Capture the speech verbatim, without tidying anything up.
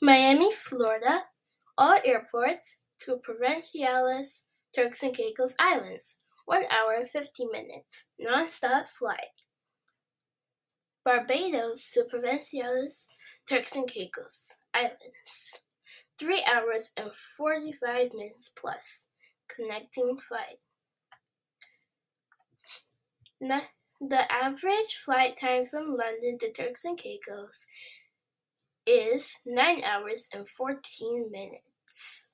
Miami, Florida, all airports to Provinciales, Turks and Caicos Islands, one hour and fifty minutes, non-stop flight. Barbados to Provinciales, Turks and Caicos Islands, three hours and forty-five minutes plus, connecting flight. The average flight time from London to Turks and Caicos is nine hours and fourteen minutes.